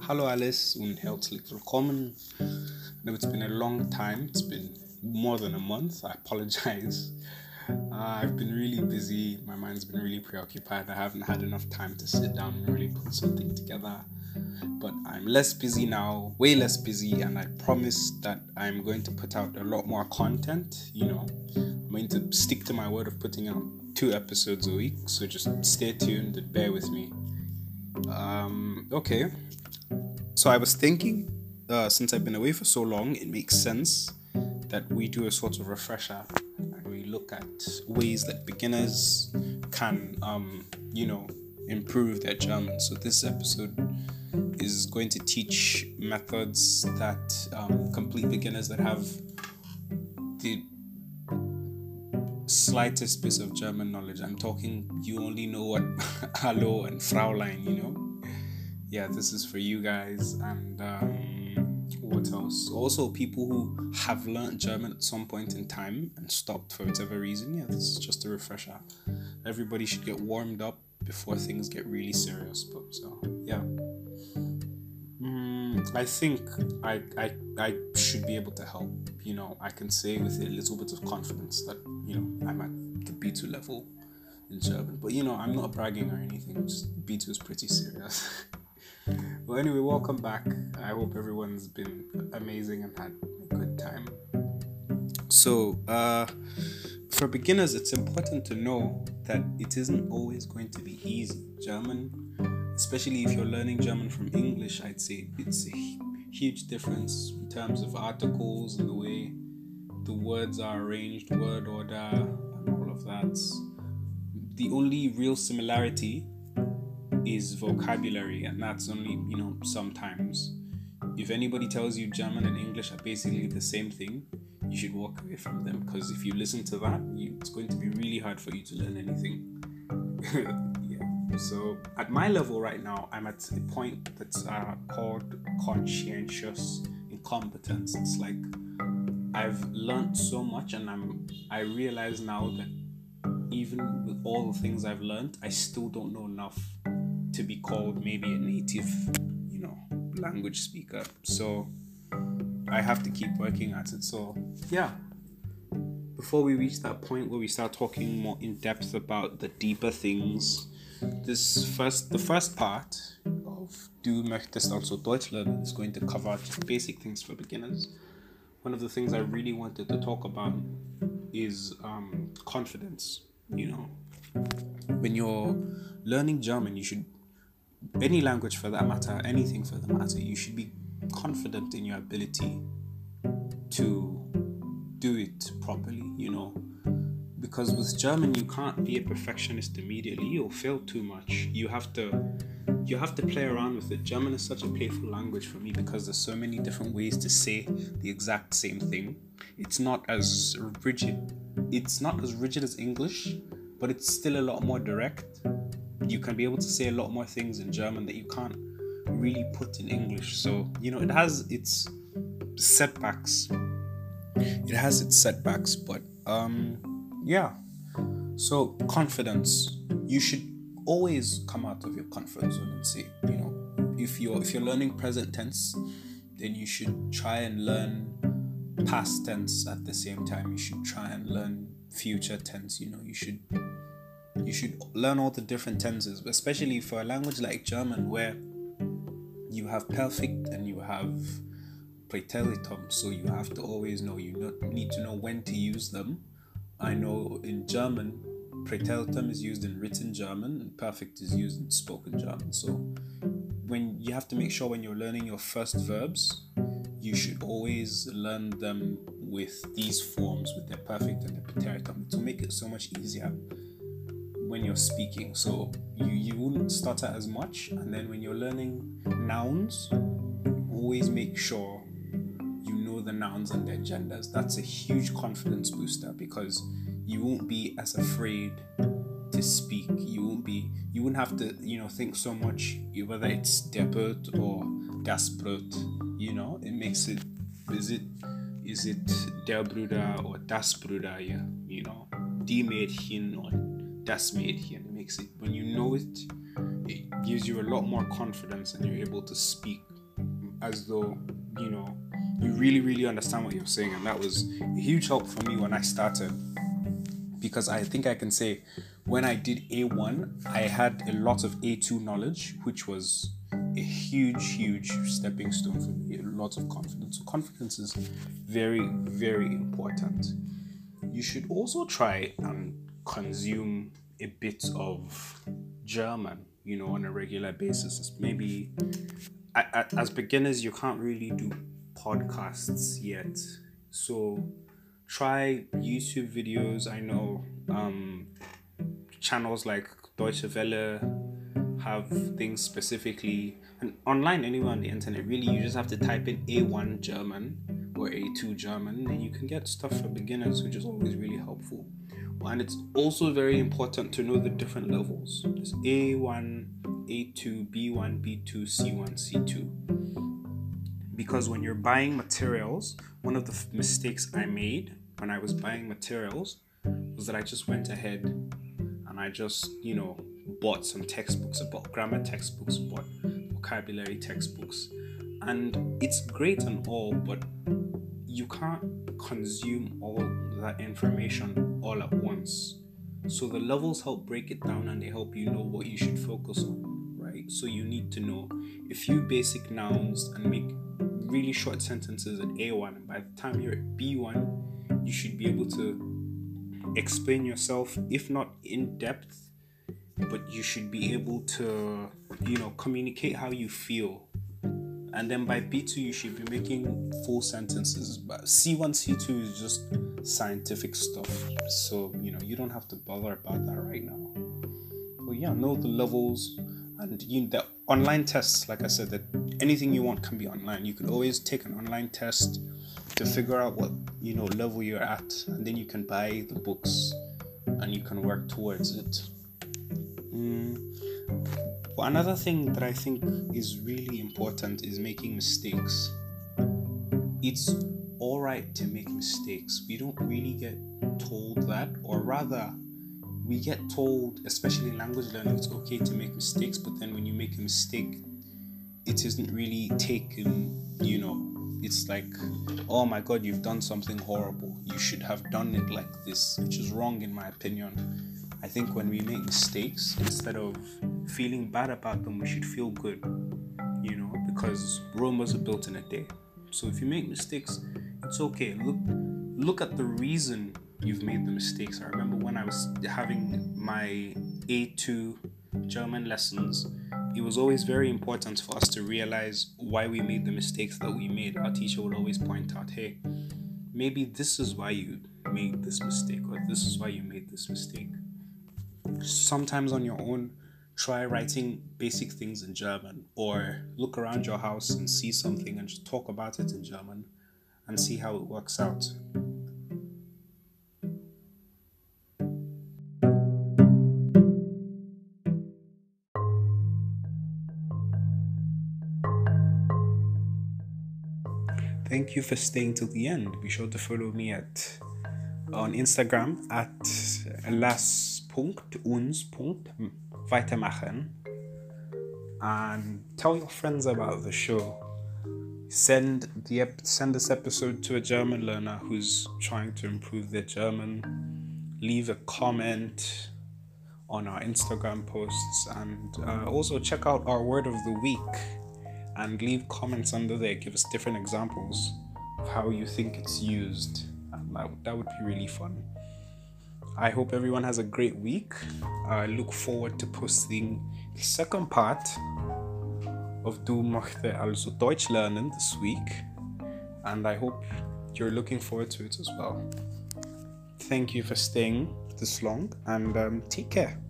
Hallo alles und herzlich willkommen. I know it's been a long time. It's been more than a month. I apologize. I've been really busy. My mind's been really preoccupied. I haven't had enough time to sit down and really put something together. But I'm less busy now, way less busy, and I promise that I'm going to put out a lot more content. I'm going to stick to my word of putting out 2 episodes a week. So just stay tuned and bear with me. Okay. So I was thinking, since I've been away for so long, it makes sense that we do a sort of refresher and we look at ways that beginners can, improve their German. So this episode is going to teach methods that complete beginners that have the slightest bit of German knowledge. I'm talking, you only know what Hallo and Fraulein, Yeah, this is for you guys. And what else? Also, people who have learned German at some point in time and stopped for whatever reason. Yeah, this is just a refresher. Everybody should get warmed up before things get really serious. But so, yeah. I think I should be able to help. I can say with a little bit of confidence that, I'm at the B2 level in German. But, I'm not bragging or anything. Just B2 is pretty serious. Well, anyway, welcome back. I hope everyone's been amazing and had a good time. So, for beginners, it's important to know that it isn't always going to be easy. German, especially if you're learning German from English, I'd say it's a huge difference in terms of articles and the way the words are arranged, word order, and all of that. The only real similarity is vocabulary, and that's only, sometimes. If anybody tells you German and English are basically the same thing, you should walk away from them, because if you listen to that, it's going to be really hard for you to learn anything. Yeah. So at my level right now, I'm at a point that's called conscientious incompetence. It's like I've learned so much, and I realize now that even with all the things I've learned, I still don't know enough to be called maybe a native, language speaker. So I have to keep working at it. So yeah, before we reach that point where we start talking more in depth about the deeper things, the first part of Du möchtest also Deutsch lernen is going to cover just basic things for beginners. One of the things I really wanted to talk about is confidence. When you're learning German, you should, any language for that matter, anything for that matter, you should be confident in your ability to do it properly, because with German you can't be a perfectionist immediately. You'll fail too much. You have to play around with it. German is such a playful language for me because there's so many different ways to say the exact same thing. It's not as rigid as English, but it's still a lot more direct. You can be able to say a lot more things in German that you can't really put in English. So, it has its setbacks. But yeah. So confidence. You should always come out of your comfort zone and say, if you're learning present tense, then you should try and learn past tense at the same time. You should try and learn future tense. You should learn all the different tenses, especially for a language like German where you have perfect and you have Präteritum, so you have to always know, need to know when to use them. I know in German, Präteritum is used in written German and perfect is used in spoken German. So when you have to make sure when you're learning your first verbs, you should always learn them with these forms, with their perfect and their Präteritum, to make it so much easier when you're speaking. So you wouldn't stutter as much. And then when you're learning nouns, always make sure you know the nouns and their genders. That's a huge confidence booster because you won't be as afraid to speak. You wouldn't have to, think so much whether it's der Brot or das Brot. It makes it, is it der Bruder or das Bruder, yeah, die Mädchen or das Mädchen. It makes it, when you know it, it gives you a lot more confidence and you're able to speak as though, you know, you really, really understand what you're saying. And that was a huge help for me when I started. Because I think I can say when I did A1, I had a lot of A2 knowledge, which was a huge, huge stepping stone for me. A lot of confidence. So confidence is very, very important. You should also try and consume a bit of German, you know, on a regular basis. Maybe as beginners, you can't really do podcasts yet. So try YouTube videos. I know channels like Deutsche Welle have things specifically, and online anywhere on the internet, really you just have to type in A1 German or A2 German and you can get stuff for beginners, which is always really helpful. And it's also very important to know the different levels. There's A1, A2, B1, B2, C1, C2. Because when you're buying materials, one of the mistakes I made when I was buying materials was that I just went ahead and I just, you know, bought some textbooks, I bought grammar textbooks, bought vocabulary textbooks. And it's great and all, but you can't consume all that information all at once. So the levels help break it down and they help you know what you should focus on, right? So you need to know a few basic nouns and make really short sentences at A1, and by the time you're at B1, you should be able to explain yourself, if not in depth, but you should be able to, you know, communicate how you feel. And then by B2, you should be making full sentences. But C1, C2 is just scientific stuff. So, you know, you don't have to bother about that right now. But yeah, know the levels. And the online tests, like I said, that anything you want can be online. You can always take an online test to figure out what, you know, level you're at. And then you can buy the books and you can work towards it. But another thing that I think is really important is making mistakes. It's alright to make mistakes. We don't really get told that, or rather, we get told, especially in language learning, it's okay to make mistakes, but then when you make a mistake, it isn't really taken, you know, it's like, oh my god, you've done something horrible. You should have done it like this, which is wrong in my opinion. I think when we make mistakes, instead of feeling bad about them, we should feel good, you know, because Rome wasn't built in a day. So if you make mistakes, it's okay. Look at the reason you've made the mistakes. I remember when I was having my A2 German lessons, it was always very important for us to realize why we made the mistakes that we made. Our teacher would always point out, hey, maybe this is why you made this mistake, or this is why you made this mistake. Sometimes on your own, try writing basic things in German, or look around your house and see something and just talk about it in German and see how it works out. Thank you for staying till the end. Be sure to follow me on Instagram at las.uns.weitermachen and tell your friends about the show. Send this episode to a German learner who's trying to improve their German. Leave a comment on our Instagram posts, and also check out our word of the week and leave comments under there. Give us different examples of how you think it's used. That would be really fun. I hope everyone has a great week. I look forward to posting the second part of Du möchte also Deutsch lernen this week, and I hope you're looking forward to it as well. Thank you for staying this long, and take care.